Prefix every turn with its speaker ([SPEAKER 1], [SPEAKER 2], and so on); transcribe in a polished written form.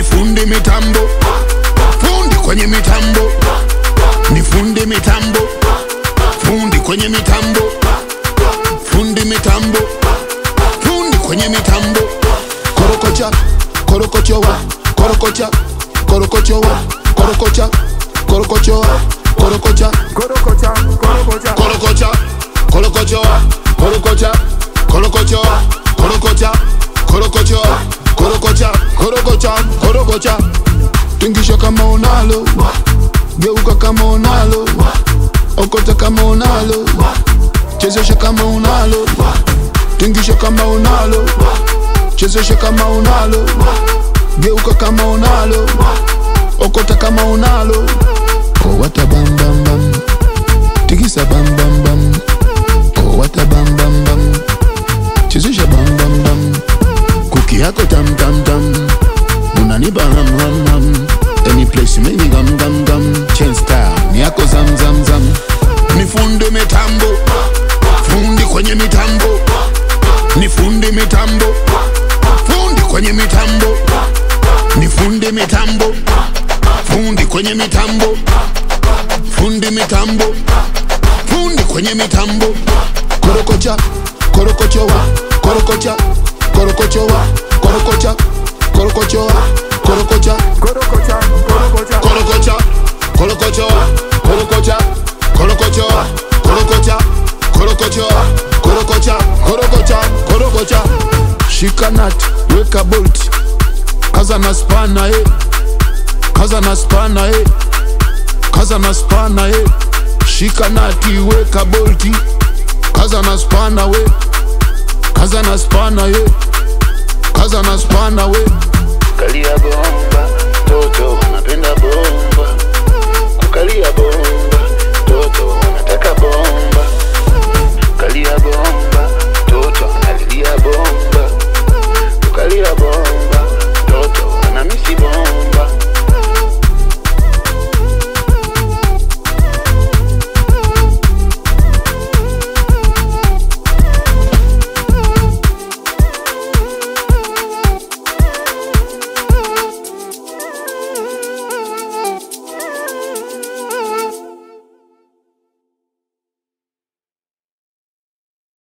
[SPEAKER 1] fundi mitambo, fundi kwenye mitambo, ni fundi mitambo, fundi kwenye mitambo, fundi mitambo, fundi kwenye mitambo. Korokocha, korokochoa, korokocha, korokochoa, korokocha, korokochoa, korokocha,
[SPEAKER 2] Korokocha, korokocha,
[SPEAKER 1] korokocha, korokochoa, korokocha, korokochoa, korokocha, korokochoa, korokocha, korokocha, korokocha. Tingisha kama unalo, geuka kama unalo, okota kama unalo, chezesha kama unalo. Tingisha kama unalo, chezesha kama unalo, geuka kama unalo, okota kama unalo. Oh what a bam bam bam, tigisa bam bam bam. Oh what a bam bam bam, chezesha bam bam bam. Kuki yako tam tam tam, unanipa ham ham ham. Any place make me gam gam gam. Chain style, ni yako zam zam zam. Ni fundi mitambo, fundi kwenye mitambo, ni fundi mitambo, fundi kwenye mitambo, ni fundi mitambo, fundi kwenye mitambo, fundi mitambo, fundi kwenye mitambo. Korokocha, korokochoa, korokocha, korokochoa, korokocha, korokochoa, korokocha,
[SPEAKER 2] korokocha, korokocha,
[SPEAKER 1] korokocha, korokochoa, korokocha, korokochoa, korokocha, korokochoa, korokocha, korokocha, korokocha. Shika nut, weka bolt, kaza na spana kaza na spana kaza na spana Shika nut, weka bolt, kaza na spana kaza na spana kaza na spana